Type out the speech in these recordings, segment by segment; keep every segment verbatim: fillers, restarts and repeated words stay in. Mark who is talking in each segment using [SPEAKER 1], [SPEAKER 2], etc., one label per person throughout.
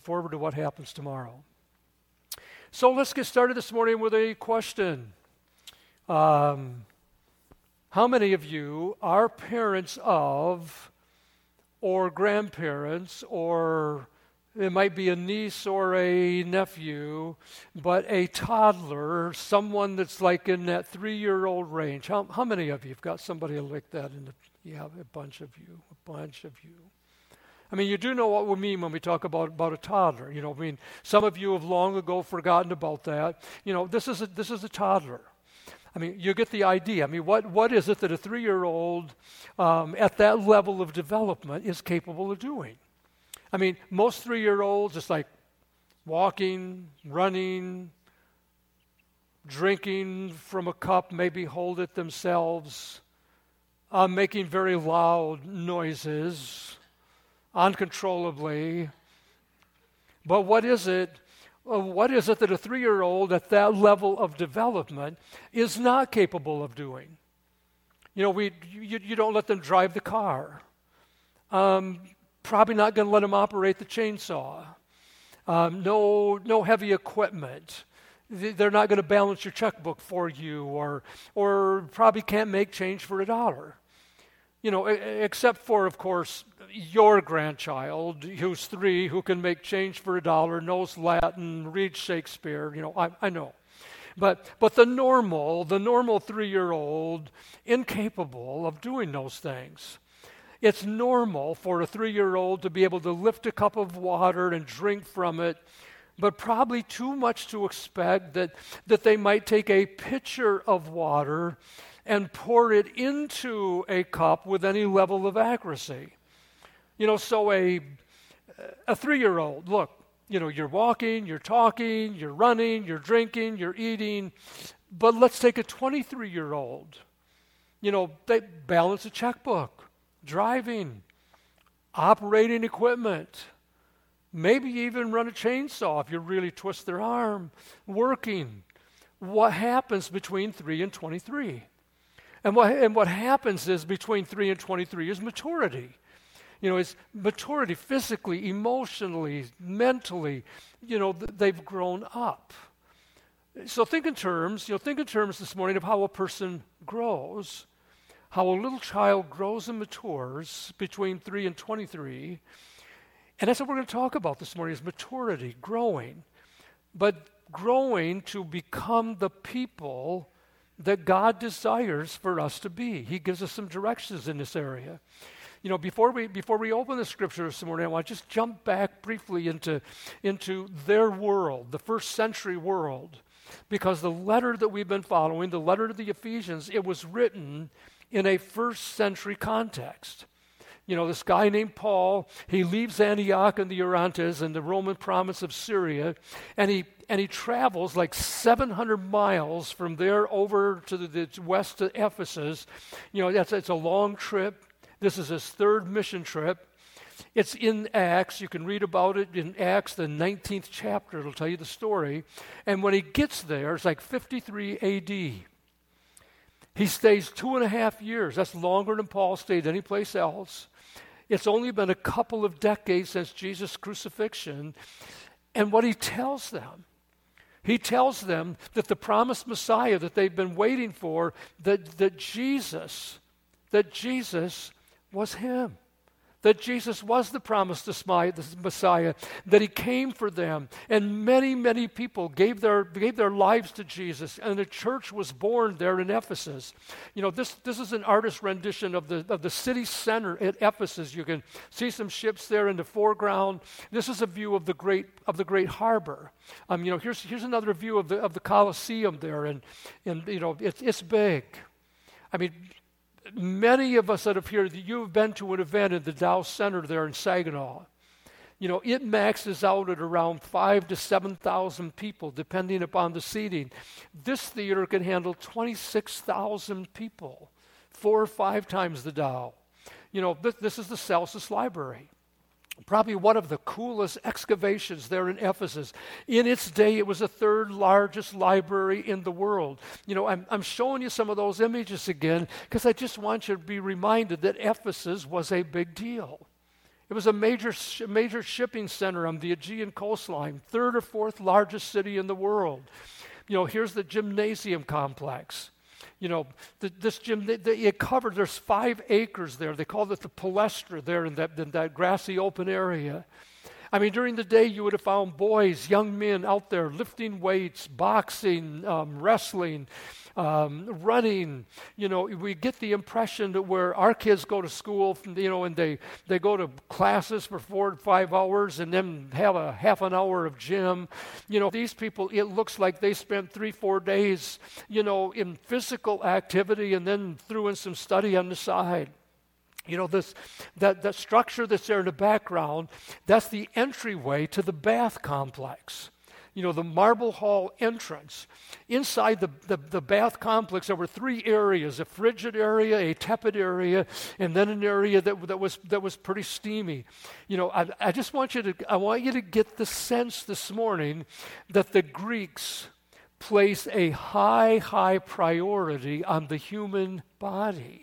[SPEAKER 1] forward to what happens tomorrow. So let's get started this morning with a question. Um, how many of you are parents of, or grandparents, or it might be a niece or a nephew, but a toddler, someone that's like in that three-year-old range? How, how many of you have got somebody like that? In the, yeah, a bunch of you, a bunch of you. I mean, you do know what we mean when we talk about, about a toddler. You know, I mean, some of you have long ago forgotten about that. You know, this is a, this is a toddler. I mean, you get the idea. I mean, what, what is it that a three-year-old um, at that level of development is capable of doing? I mean, most three-year-olds, it's like walking, running, drinking from a cup, maybe hold it themselves, uh, making very loud noises, uncontrollably. But what is it? Uh, what is it that a three-year-old at that level of development is not capable of doing? You know, we you, you don't let them drive the car. Um, probably not going to let them operate the chainsaw. Um, no, no heavy equipment. They're not going to balance your checkbook for you, or or probably can't make change for a dollar. You know, except for, of course, your grandchild who's three, who can make change for a dollar, knows Latin, reads Shakespeare. You know, I, I know. But but the normal, the normal three-year-old, incapable of doing those things. It's normal for a three-year-old to be able to lift a cup of water and drink from it, but probably too much to expect that, that they might take a pitcher of water and pour it into a cup with any level of accuracy. You know, so a, a three-year-old, look, you know, you're walking, you're talking, you're running, you're drinking, you're eating, but let's take a twenty-three-year-old. You know, they balance a checkbook, driving, operating equipment, maybe even run a chainsaw if you really twist their arm, working. What happens between three and twenty-three? And what, and what happens is between three and twenty-three is maturity. You know, it's maturity physically, emotionally, mentally. You know, th- they've grown up. So think in terms, you know, think in terms this morning of how a person grows, how a little child grows and matures between three and twenty-three. And that's what we're going to talk about this morning, is maturity, growing. But growing to become the people that God desires for us to be. He gives us some directions in this area. You know, before we before we open the scripture this morning, I want to just jump back briefly into, into their world, the first century world, because the letter that we've been following, the letter to the Ephesians, it was written in a first century context. You know, this guy named Paul, he leaves Antioch and the Orontes and the Roman province of Syria, and he and he travels like seven hundred miles from there over to the, the west to Ephesus. You know, that's it's a long trip. This is his third mission trip. It's in Acts. You can read about it in Acts, the nineteenth chapter. It'll tell you the story. And when he gets there, it's like fifty-three A D. He stays two and a half years. That's longer than Paul stayed anyplace else. It's only been a couple of decades since Jesus' crucifixion. And what he tells them, he tells them that the promised Messiah that they've been waiting for, that, that Jesus, that Jesus was him. That Jesus was the promised Messiah, that he came for them. And many, many people gave their gave their lives to Jesus, and a church was born there in Ephesus. You know, this, this is an artist rendition of the of the city center at Ephesus. You can see some ships there in the foreground. This is a view of the great of the great harbor. Um, you know, here's here's another view of the of the Colosseum there, and and you know, it's it's big. I mean, many of us that have here, you've been to an event in the Dow Center there in Saginaw. You know, it maxes out at around five to seven thousand people, depending upon the seating. This theater can handle twenty-six thousand people, four or five times the Dow. You know, this, this is the Celsus Library. Probably one of the coolest excavations there in Ephesus. In its day, it was the third largest library in the world. You know, I'm, I'm showing you some of those images again because I just want you to be reminded that Ephesus was a big deal. It was a major, major shipping center on the Aegean coastline, third or fourth largest city in the world. You know, here's the gymnasium complex. You know, the, this gym, the, the, it covered, there's five acres there. They called it the Palestra there in that, in that grassy open area. I mean, during the day, you would have found boys, young men out there lifting weights, boxing, um, wrestling, um, running. You know, we get the impression that where our kids go to school, you know, and they, they go to classes for four to five hours and then have a half an hour of gym. You know, these people, it looks like they spent three, four days, you know, in physical activity and then threw in some study on the side. You know, this that, that structure that's there in the background, that's the entryway to the bath complex. You know, the marble hall entrance. Inside the, the, the bath complex, there were three areas, a frigid area, a tepid area, and then an area that, that was that was pretty steamy. You know, I, I just want you to I want you to get the sense this morning that the Greeks place a high, high priority on the human body.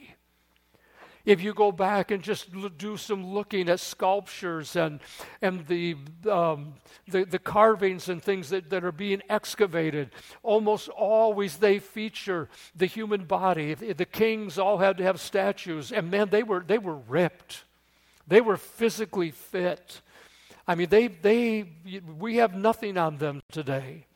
[SPEAKER 1] If you go back and just l- do some looking at sculptures and and the um, the, the carvings and things that, that are being excavated, almost always they feature the human body. The, the kings all had to have statues, and man, they were they were ripped, they were physically fit. I mean, they they we have nothing on them today.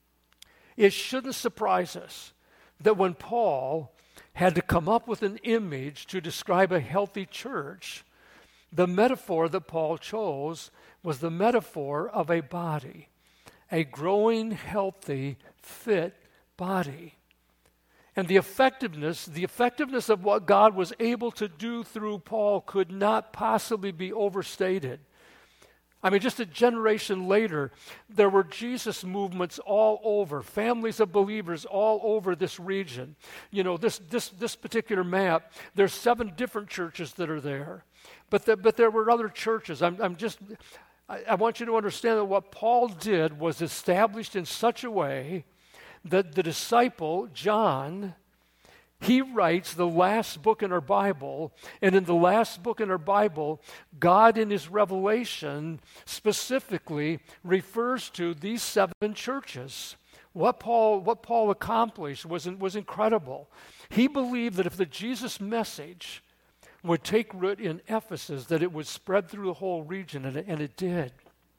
[SPEAKER 1] It shouldn't surprise us that when Paul had to come up with an image to describe a healthy church, the metaphor that Paul chose was the metaphor of a body, a growing, healthy, fit body. And the effectiveness, the effectiveness of what God was able to do through Paul could not possibly be overstated. I mean, just a generation later, there were Jesus movements all over, families of believers all over this region. You know, this this this particular map, there's seven different churches that are there. But the, but there were other churches. I'm, I'm just, I, I want you to understand that what Paul did was established in such a way that the disciple, John, he writes the last book in our Bible, and in the last book in our Bible, God in his revelation specifically refers to these seven churches. What Paul, what Paul accomplished was, was incredible. He believed that if the Jesus message would take root in Ephesus, that it would spread through the whole region, and it, and it did.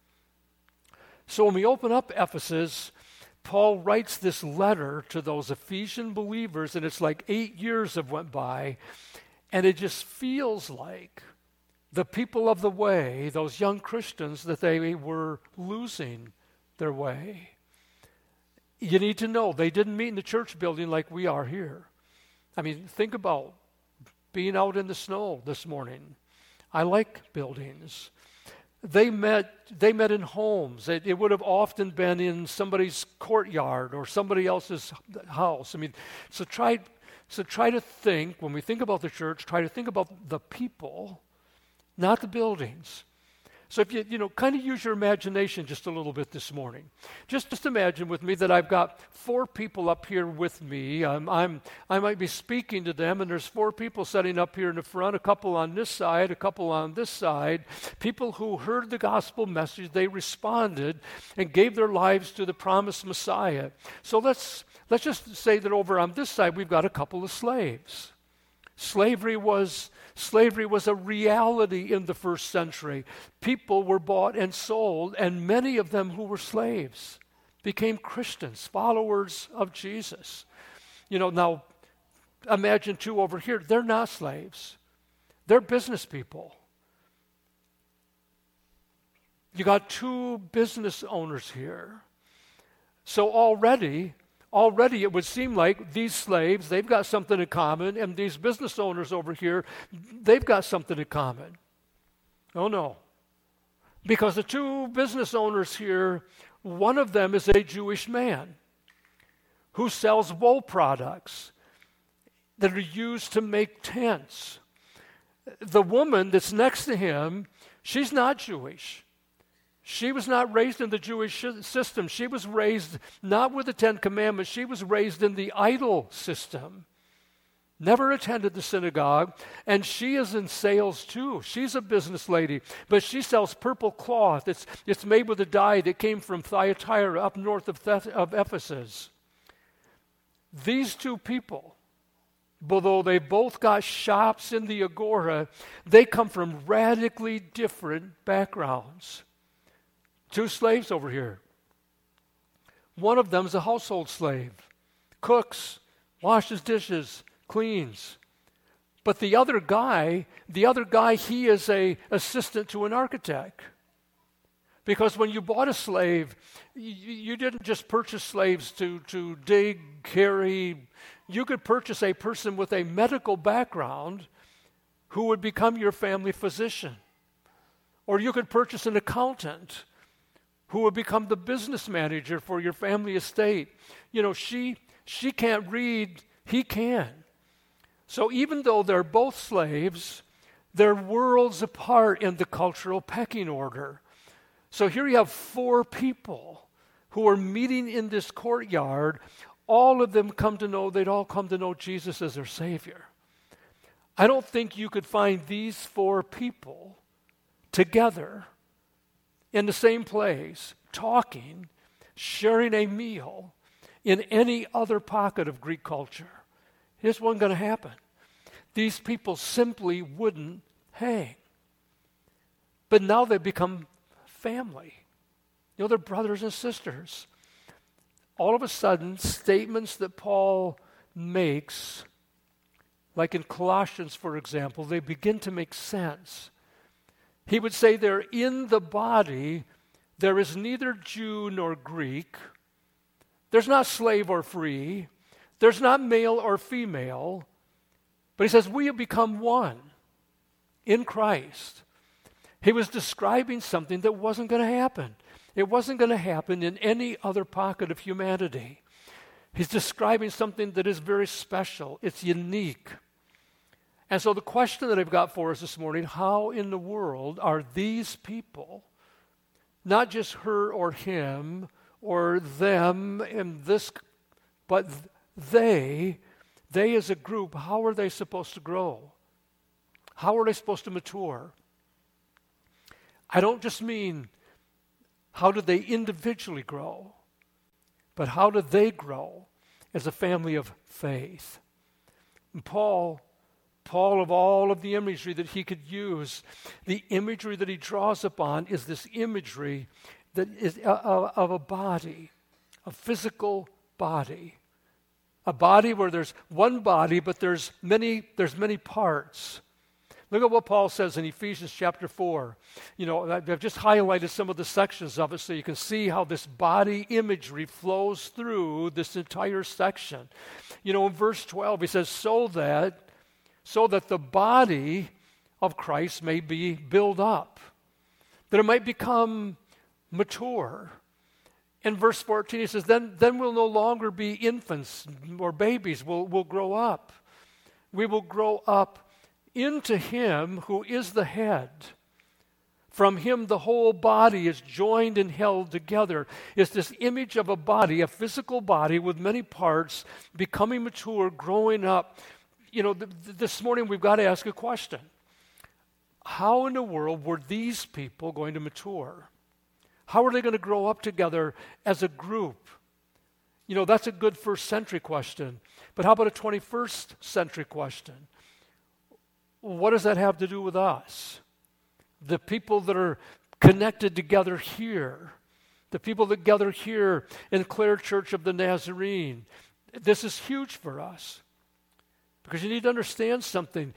[SPEAKER 1] So when we open up Ephesus, Paul writes this letter to those Ephesian believers, and it's like eight years have went by, and it just feels like the people of the way, those young Christians, that they were losing their way. You need to know, they didn't meet in the church building like we are here. I mean, think about being out in the snow this morning. I like buildings. They met they met in homes. It, it would have often been in somebody's courtyard or somebody else's house. I mean, so try so try to think, when we think about the church, try to think about the people, not the buildings. So if you, you know, kind of use your imagination just a little bit this morning. Just, just imagine with me that I've got four people up here with me. Um, I'm, I might be speaking to them, and there's four people sitting up here in the front, a couple on this side, a couple on this side, people who heard the gospel message, they responded and gave their lives to the promised Messiah. So let's, let's just say that over on this side, we've got a couple of slaves. Slavery was slavery was a reality in the first century. People were bought and sold, and many of them who were slaves became Christians, followers of Jesus. You know, now imagine two over here. They're not slaves. They're business people. You got two business owners here. So already Already it would seem like these slaves, they've got something in common, and these business owners over here, they've got something in common. Oh no. Because the two business owners here, one of them is a Jewish man who sells wool products that are used to make tents. The woman that's next to him, she's not Jewish. She was not raised in the Jewish system. She was raised not with the Ten Commandments. She was raised in the idol system. never attended the synagogue, and she is in sales too. She's a business lady, but she sells purple cloth. It's, it's made with a dye that came from Thyatira up north of, Theth- of Ephesus. These two people, although they both got shops in the Agora, they come from radically different backgrounds. Two slaves over here. One of them is a household slave, cooks, washes dishes, cleans. But the other guy, the other guy, he is a assistant to an architect. Because when you bought a slave, you, you didn't just purchase slaves to, to dig, carry. You could purchase a person with a medical background who would become your family physician. Or you could purchase an accountant who would become the business manager for your family estate. You know, she she can't read, he can. So even though they're both slaves, they're worlds apart in the cultural pecking order. So here you have four people who are meeting in this courtyard. All of them come to know, they'd all come to know Jesus as their Savior. I don't think you could find these four people together in the same place, talking, sharing a meal in any other pocket of Greek culture. It just wasn't going to happen. These people simply wouldn't hang. But now they've become family. You know, they're brothers and sisters. All of a sudden, statements that Paul makes, like in Colossians, for example, they begin to make sense. He would say there, in the body, there is neither Jew nor Greek. There's not slave or free. There's not male or female. But he says, we have become one in Christ. He was describing something that wasn't going to happen. It wasn't going to happen in any other pocket of humanity. He's describing something that is very special. It's unique. And so the question that I've got for us this morning, how in the world are these people, not just her or him or them in this, but they, they as a group, how are they supposed to grow? How are they supposed to mature? I don't just mean how do they individually grow, but how do they grow as a family of faith? And Paul, Paul, of all of the imagery that he could use, the imagery that he draws upon is this imagery that is uh, of a body, a physical body, a body where there's one body, but there's many, there's many parts. Look at what Paul says in Ephesians chapter four. You know, I've just highlighted some of the sections of it so you can see how this body imagery flows through this entire section. You know, in verse twelve, he says, so that, so that the body of Christ may be built up, that it might become mature. In verse fourteen, he says, then, then we'll no longer be infants or babies. We'll, we'll grow up. We will grow up into him who is the head. From him the whole body is joined and held together. It's this image of a body, a physical body with many parts, becoming mature, growing up. You know, th- th- this morning we've got to ask a question. How in the world were these people going to mature? How are they going to grow up together as a group? You know, that's a good first century question. But how about a twenty-first century question? What does that have to do with us? The people that are connected together here, the people that gather here in Clare Church of the Nazarene. This is huge for us because you need to understand something.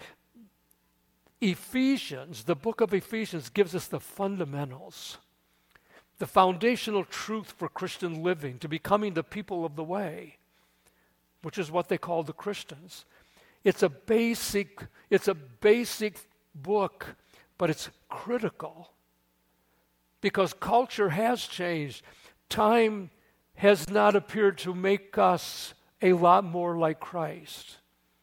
[SPEAKER 1] Ephesians, the book of Ephesians, gives us the fundamentals, the foundational truth for Christian living, to becoming the people of the way, which is what they call the Christians. It's a basic, it's a basic book, but it's critical because culture has changed. Time has not appeared to make us a lot more like Christ.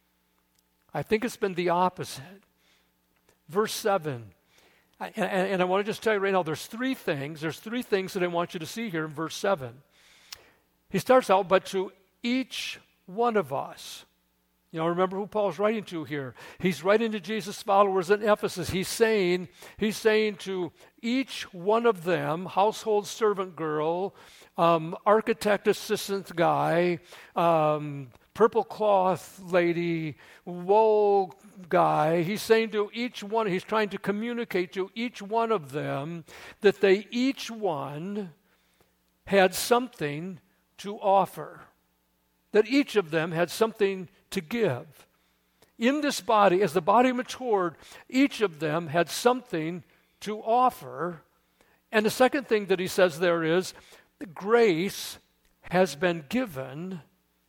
[SPEAKER 1] I think it's been the opposite. Verse seven, and, and I want to just tell you right now, there's three things, there's three things that I want you to see here in verse seven. He starts out, but to each one of us, You know, remember who Paul's writing to here. He's writing to Jesus' followers in Ephesus. He's saying, he's saying to each one of them, household servant girl, um, architect assistant guy, um, purple cloth lady, wool guy, he's saying to each one, he's trying to communicate to each one of them that they each one had something to offer. That each of them had something to give. In this body, as the body matured, each of them had something to offer. And the second thing that he says there is, grace has been given.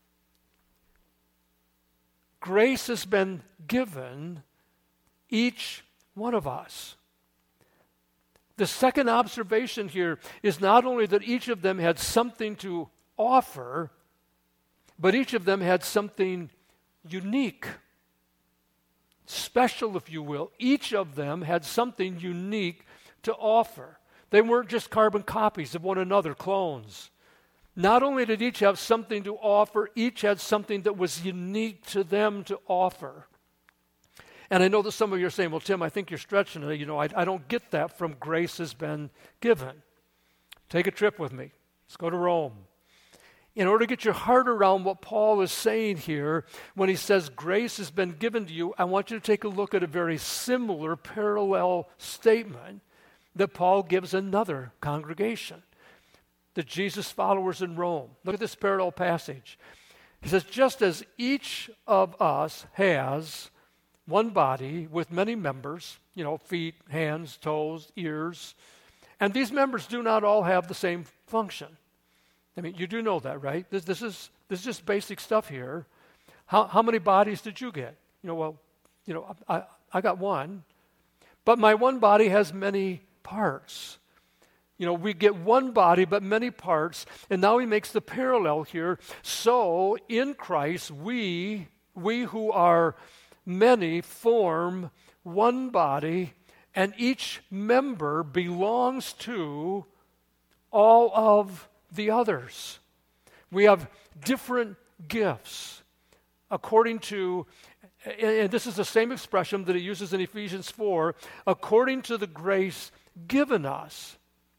[SPEAKER 1] Grace has been given each one of us. The second observation here is not only that each of them had something to offer, but each of them had something unique, special, if you will. Each of them had something unique to offer. They weren't just carbon copies of one another, clones. Not only did each have something to offer, each had something that was unique to them to offer. And I know that some of you are saying, well, Tim, I think you're stretching it. You know, I, I don't get that from grace has been given. Take a trip with me. Let's go to Rome. In order to get your heart around what Paul is saying here, when he says grace has been given to you, I want you to take a look at a very similar parallel statement that Paul gives another congregation, the Jesus followers in Rome. Look at this parallel passage. He says, just as each of us has one body with many members, you know, feet, hands, toes, ears, and these members do not all have the same function. I mean, you do know that, right? This, this is this is just basic stuff here. How how many bodies did you get? You know, well, you know, I I got one, but my one body has many parts. You know, we get one body but many parts, and now he makes the parallel here. So in Christ, we we who are many form one body, and each member belongs to all of the others. We have different gifts according to, and this is the same expression that he uses in Ephesians four, according to the grace given us.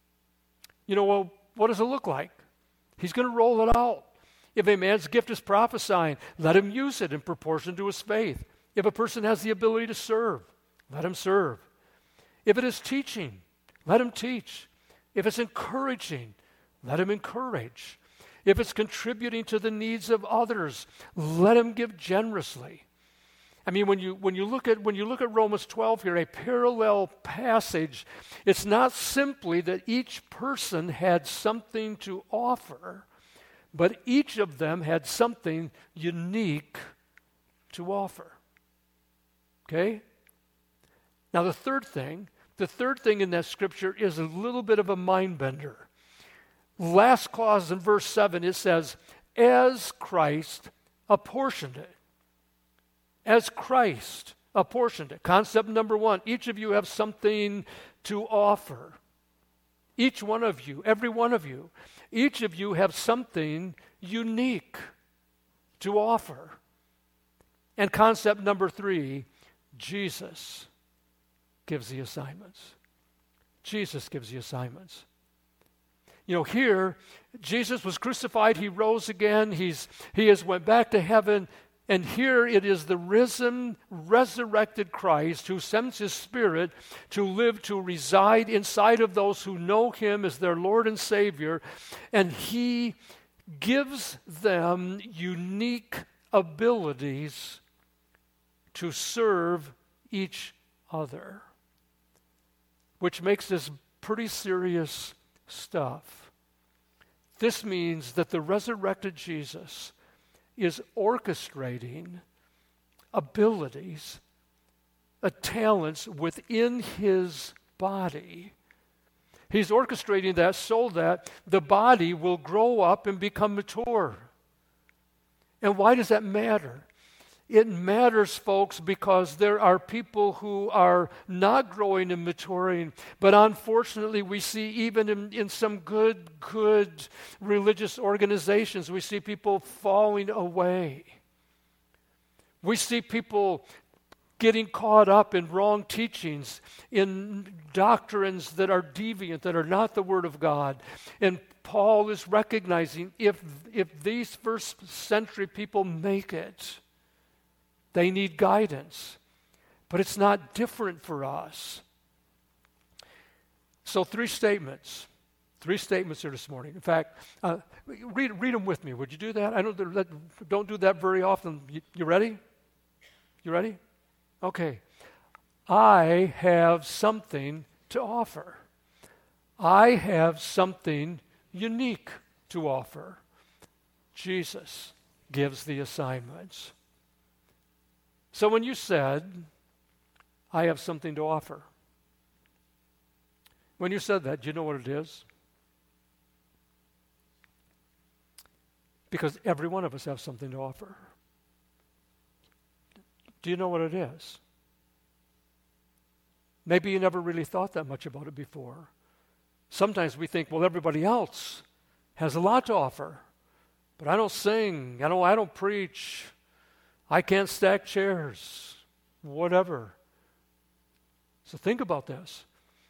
[SPEAKER 1] You know, well, what does it look like? He's going to roll it out. If a man's gift is prophesying, let him use it in proportion to his faith. If a person has the ability to serve, let him serve. If it is teaching, let him teach. If it's encouraging, let him encourage. If it's contributing to the needs of others, let him give generously. I mean, when you when you look at when you look at Romans twelve here, a parallel passage, it's not simply that each person had something to offer, but each of them had something unique to offer. Okay? Now the third thing, the third thing in that scripture is a little bit of a mind bender. Last clause in verse seven, it says, as Christ apportioned it. As Christ apportioned it. Concept number one, each of you have something to offer. Each one of you, every one of you, each of you have something unique to offer. And concept number three, Jesus gives the assignments. Jesus gives the assignments. You know, here, Jesus was crucified, he rose again, he's he has went back to heaven, and here it is the risen, resurrected Christ who sends his Spirit to live, to reside inside of those who know him as their Lord and Savior, and he gives them unique abilities to serve each other, which makes this pretty serious stuff. This means that the resurrected Jesus is orchestrating abilities, uh, talents within his body. He's orchestrating that so that the body will grow up and become mature. And why does that matter? It matters, folks, because there are people who are not growing and maturing, but unfortunately we see even in, in some good, good religious organizations, we see people falling away. We see people getting caught up in wrong teachings, in doctrines that are deviant, that are not the Word of God. And Paul is recognizing if, if these first century people make it, they need guidance. But it's not different for us. So three statements. Three statements here this morning. In fact, uh, read, read them with me. Would you do that? I don't, don't do that very often. You, you ready? You ready? Okay. I have something to offer. I have something unique to offer. Jesus gives the assignments. So when you said, I have something to offer, when you said that, do you know what it is? Because every one of us have something to offer. Do you know what it is? Maybe you never really thought that much about it before. Sometimes we think, well, everybody else has a lot to offer, but I don't sing, I don't, I don't preach, I can't stack chairs, whatever. So think about this.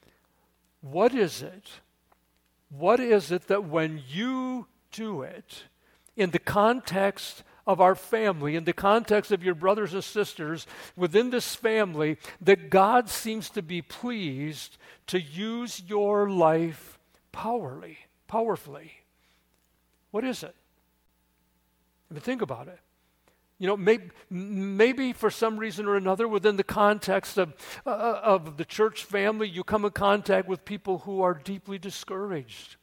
[SPEAKER 1] What is it? What is it that when you do it, in the context of our family, in the context of your brothers and sisters within this family, that God seems to be pleased to use your life powerfully, powerfully? What is it? I mean, think about it. You know, maybe, maybe for some reason or another, within the context of, uh, of the church family, you come in contact with people who are deeply discouraged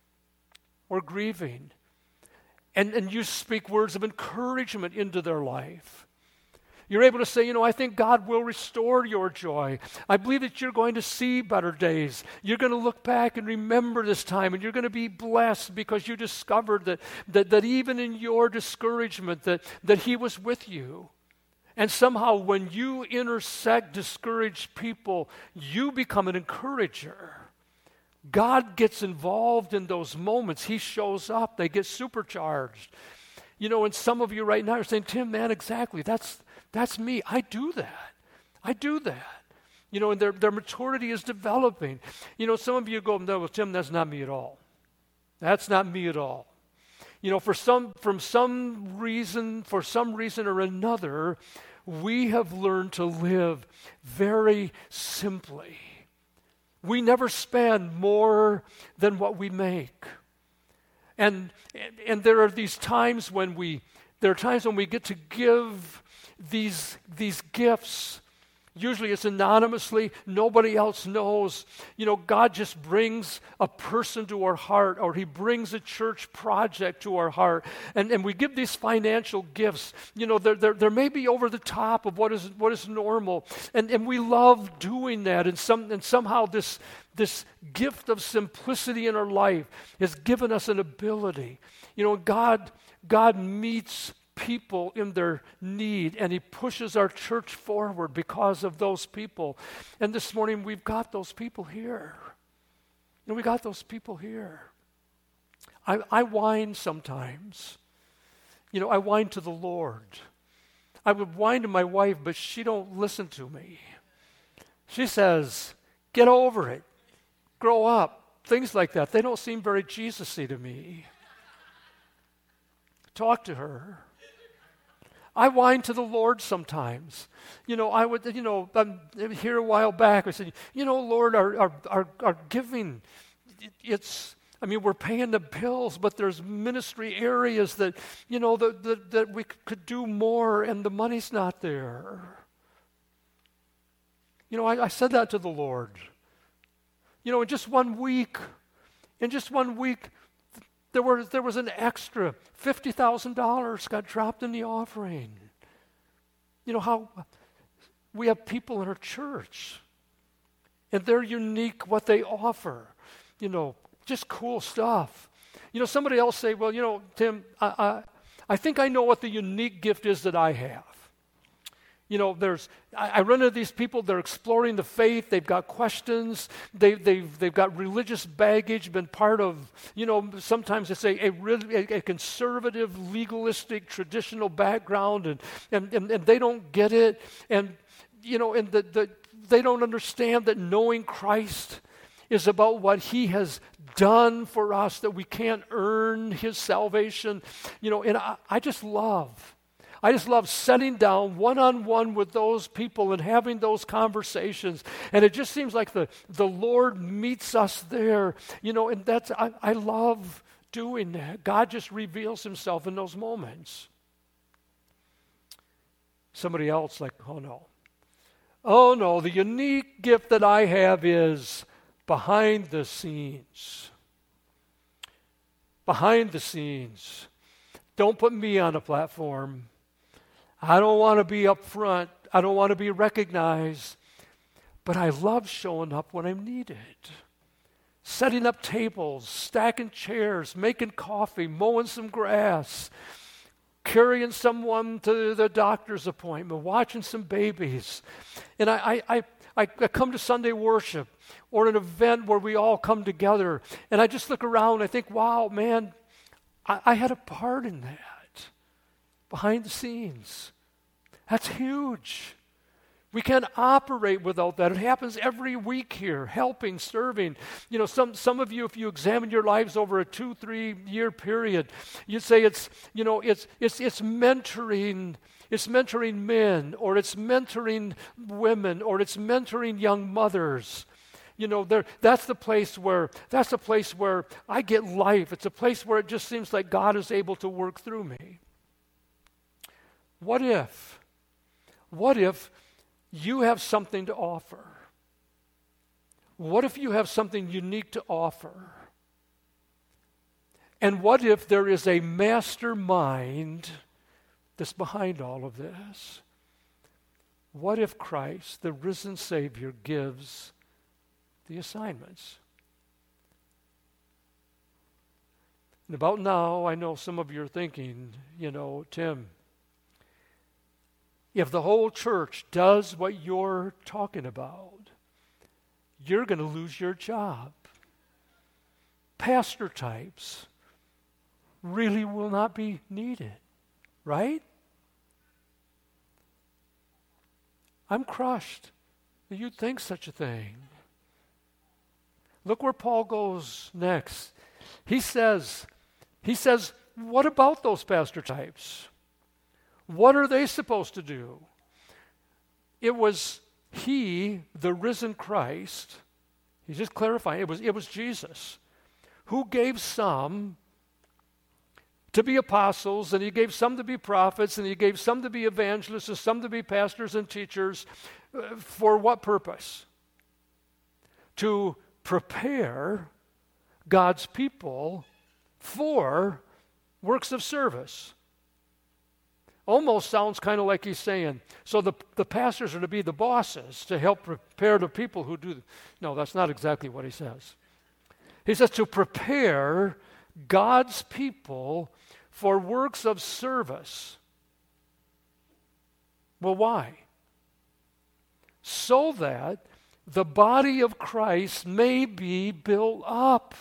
[SPEAKER 1] or grieving. And, and you speak words of encouragement into their life. You're able to say, you know, I think God will restore your joy. I believe that you're going to see better days. You're going to look back and remember this time, and you're going to be blessed because you discovered that, that, that even in your discouragement, that, that He was with you. And somehow when you intersect discouraged people, you become an encourager. God gets involved in those moments. He shows up. They get supercharged. You know, and some of you right now are saying, Tim, man, exactly. That's that's me. I do that. I do that. You know, and their, their maturity is developing. You know, some of you go, no, well, Tim, that's not me at all. That's not me at all. You know, for some, from some reason, for some reason or another, we have learned to live very simply. We never spend more than what we make. And, and there are these times when we, there are times when we get to give these, these gifts. Usually it's anonymously. Nobody else knows. You know, God just brings a person to our heart, or He brings a church project to our heart. And, and we give these financial gifts. You know, they're, they're, they're maybe over the top of what is, what is normal. And, and we love doing that. And, some, and somehow this, this gift of simplicity in our life has given us an ability. You know, God, God meets people in their need, and He pushes our church forward because of those people. And this morning we've got those people here. And we got those people here. I, I whine sometimes. You know, I whine to the Lord. I would whine to my wife, but she don't listen to me. She says, get over it. Grow up. Things like that. They don't seem very Jesus-y to me. Talk to her. I whine to the Lord sometimes. You know, I would, you know, um, here a while back, I said, you know, Lord, our, our, our, our giving, it, it's, I mean, we're paying the bills, but there's ministry areas that, you know, that, that, that we could do more, and the money's not there. You know, I, I said that to the Lord. You know, in just one week, in just one week, There, were, there was an extra fifty thousand dollars got dropped in the offering. You know how we have people in our church, and they're unique what they offer. You know, just cool stuff. You know, somebody else say, well, you know, Tim, I, I, I think I know what the unique gift is that I have. You know, there's, I, I run into these people, they're exploring the faith, they've got questions, they, they've, they've got religious baggage, been part of, you know, sometimes it's a, a, really, a, a conservative, legalistic, traditional background, and, and, and, and they don't get it, and, you know, and the, the, they don't understand that knowing Christ is about what he has done for us, that we can't earn his salvation, you know, and I, I just love I just love sitting down one-on-one with those people and having those conversations. And it just seems like the, the Lord meets us there. You know, and that's, I, I love doing that. God just reveals himself in those moments. Somebody else like, oh no. Oh no, the unique gift that I have is behind the scenes. Behind the scenes. Don't put me on a platform. I don't want to be up front. I don't want to be recognized. But I love showing up when I'm needed. Setting up tables, stacking chairs, making coffee, mowing some grass, carrying someone to the doctor's appointment, watching some babies. And I, I, I, I come to Sunday worship or an event where we all come together, and I just look around and I think, wow, man, I, I had a part in that. Behind the scenes. That's huge. We can't operate without that. It happens every week here, helping, serving. You know, some, some of you, if you examine your lives over a two, three year period, you say it's, you know, it's it's it's mentoring, it's mentoring men, or it's mentoring women, or it's mentoring young mothers. You know, there, that's the place where that's the place where I get life. It's a place where it just seems like God is able to work through me. What if, what if you have something to offer? What if you have something unique to offer? And what if there is a mastermind that's behind all of this? What if Christ, the risen Savior, gives the assignments? And about now, I know some of you are thinking, you know, Tim, if the whole church does what you're talking about, you're going to lose your job. Pastor types really will not be needed, right? I'm crushed that you'd think such a thing. Look where Paul goes next. He says, he says, what about those pastor types? What are they supposed to do? It was he, the risen Christ, he's just clarifying, it was, it was Jesus, who gave some to be apostles, and he gave some to be prophets, and he gave some to be evangelists, and some to be pastors and teachers. Uh, for what purpose? To prepare God's people for works of service. Almost sounds kind of like he's saying, so the, the pastors are to be the bosses to help prepare the people who do. No, that's not exactly what he says. He says to prepare God's people for works of service. Well, why? So that the body of Christ may be built up.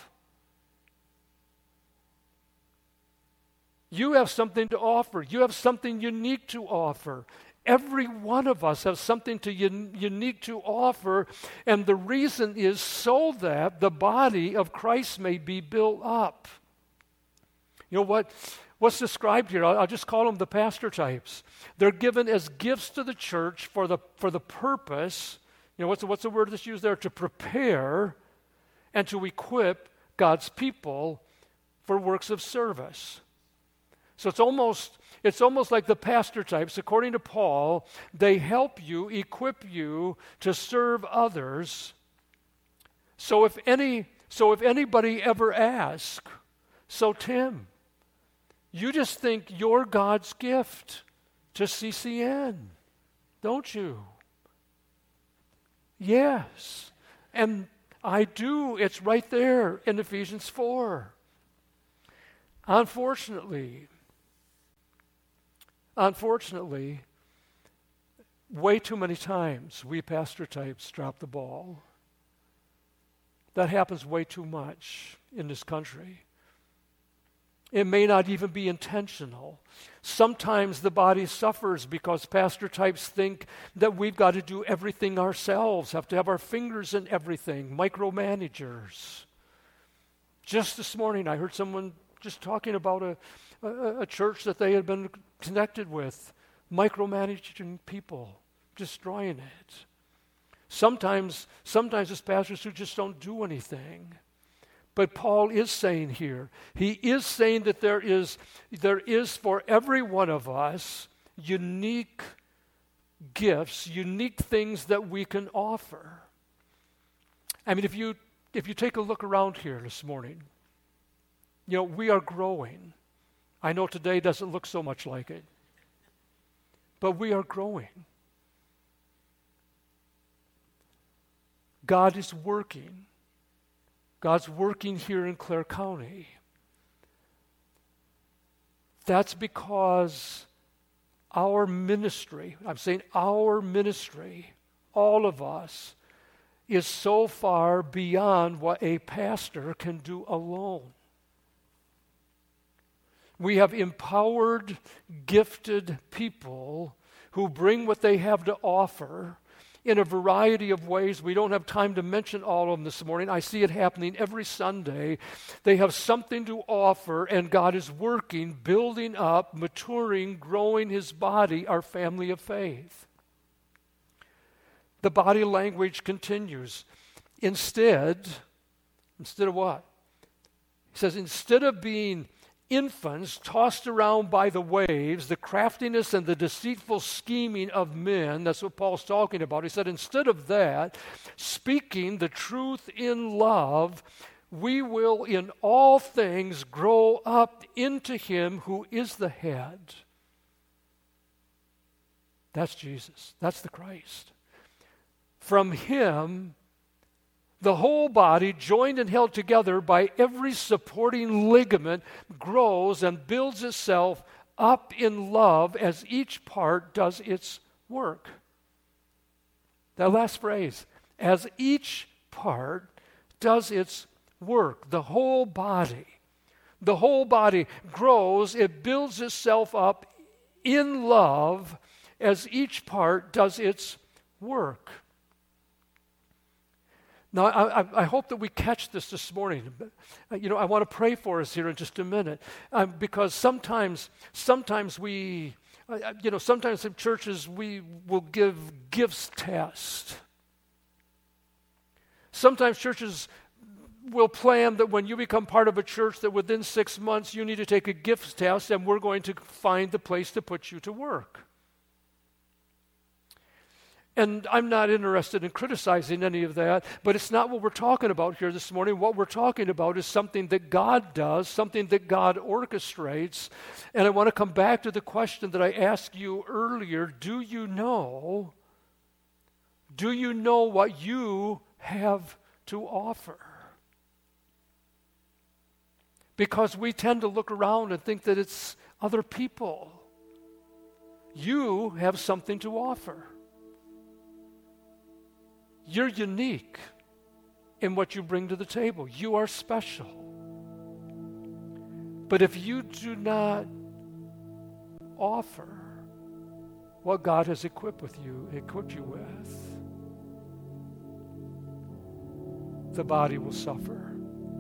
[SPEAKER 1] You have something to offer. You have something unique to offer. Every one of us has something to un- unique to offer, and the reason is so that the body of Christ may be built up. You know what? What's described here? I'll, I'll just call them the pastor types. They're given as gifts to the church for the for the purpose. You know, what's the, what's the word that's used there? To prepare and to equip God's people for works of service. So it's almost it's almost like the pastor types, according to Paul, they help you, equip you to serve others. So if any so if anybody ever asks, so Tim, you just think you're God's gift to C C N, don't you? Yes. And I do. It's right there in Ephesians four. Unfortunately, Unfortunately, way too many times we pastor types drop the ball. That happens way too much in this country. It may not even be intentional. Sometimes the body suffers because pastor types think that we've got to do everything ourselves, have to have our fingers in everything, micromanagers. Just this morning, I heard someone just talking about a, a, a church that they had been connected with, micromanaging people, destroying it. Sometimes, sometimes it's pastors who just don't do anything. But Paul is saying here, he is saying that there is, there is for every one of us unique gifts, unique things that we can offer. I mean, if you if you take a look around here this morning, you know, we are growing. I know today doesn't look so much like it, but we are growing. God is working. God's working here in Clare County. That's because our ministry, I'm saying our ministry, all of us, is so far beyond what a pastor can do alone. We have empowered, gifted people who bring what they have to offer in a variety of ways. We don't have time to mention all of them this morning. I see it happening every Sunday. They have something to offer, and God is working, building up, maturing, growing His body, our family of faith. The body language continues. Instead, instead of what? He says, instead of being infants tossed around by the waves, the craftiness and the deceitful scheming of men, that's what Paul's talking about. He said, instead of that, speaking the truth in love, we will in all things grow up into Him who is the head. That's Jesus. That's the Christ. From Him, the whole body, joined and held together by every supporting ligament, grows and builds itself up in love as each part does its work. That last phrase, as each part does its work, the whole body, the whole body grows, it builds itself up in love as each part does its work. Now, I, I hope that we catch this this morning. You know, I want to pray for us here in just a minute, um, because sometimes, sometimes we, uh, you know, sometimes in churches we will give gifts test. Sometimes churches will plan that when you become part of a church that within six months you need to take a gifts test, and we're going to find the place to put you to work. And I'm not interested in criticizing any of that, but it's not what we're talking about here this morning. What we're talking about is something that God does, something that God orchestrates. And I want to come back to the question that I asked you earlier. Do you know, do you know what you have to offer? Because we tend to look around and think that it's other people. You have something to offer. You're unique in what you bring to the table. You are special. But if you do not offer what God has equipped with you, equipped you with, the body will suffer.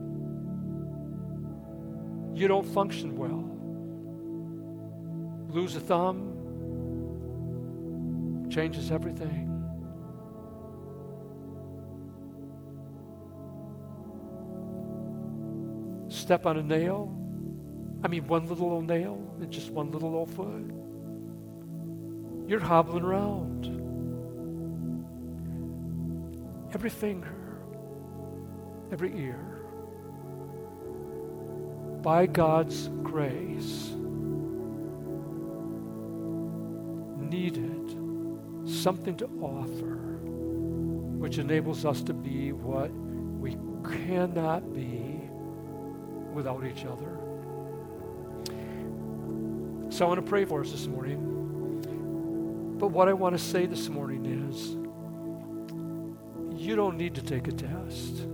[SPEAKER 1] You don't function well. Lose a thumb, changes everything. Step on a nail, I mean one little old nail and just one little old foot. You're hobbling around. Every finger, every ear, by God's grace, needed something to offer which enables us to be what we cannot be without each other. So I want to pray for us this morning. But what I want to say this morning is, you don't need to take a test.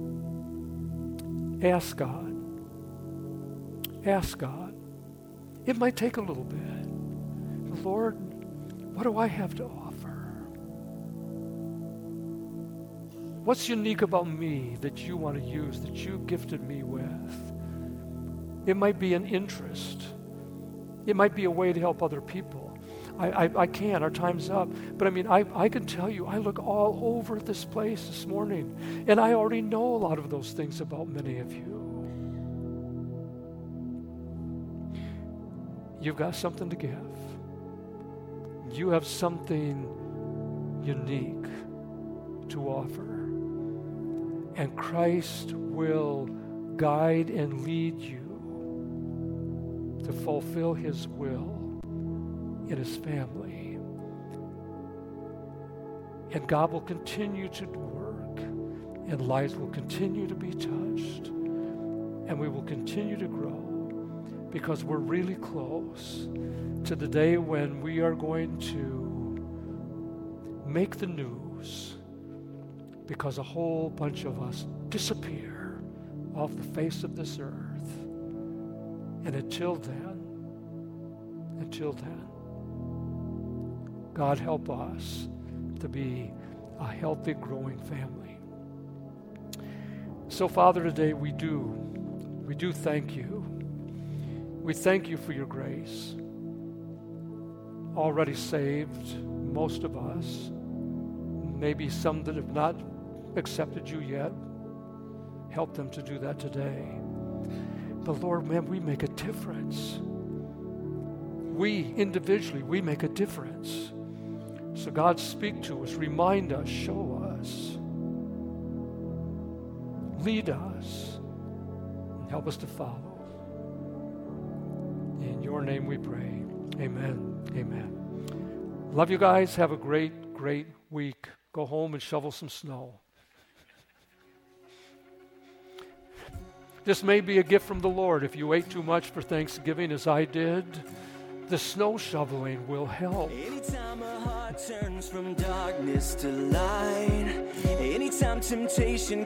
[SPEAKER 1] Ask God. Ask God. It might take a little bit. Lord, what do I have to offer? What's unique about me that you want to use, that you gifted me with? It might be an interest. It might be a way to help other people. I, I, I can. Our time's up. But I mean, I, I can tell you, I look all over this place this morning, and I already know a lot of those things about many of you. You've got something to give. You have something unique to offer. And Christ will guide and lead you to fulfill his will in his family. And God will continue to work, and lives will continue to be touched, and we will continue to grow, because we're really close to the day when we are going to make the news, because a whole bunch of us disappear off the face of this earth. And until then, until then, God help us to be a healthy, growing family. So, Father, today we do, we do thank you. We thank you for your grace. Already saved, most of us. Maybe some that have not accepted you yet. Help them to do that today. But Lord, man, we make a difference. We, individually, we make a difference. So God, speak to us, remind us, show us, lead us, and help us to follow. In your name we pray. Amen. Amen. Love you guys. Have a great, great week. Go home and shovel some snow. This may be a gift from the Lord. If you ate too much for Thanksgiving, as I did, the snow shoveling will help.
[SPEAKER 2] Anytime a heart turns from darkness to light, anytime temptation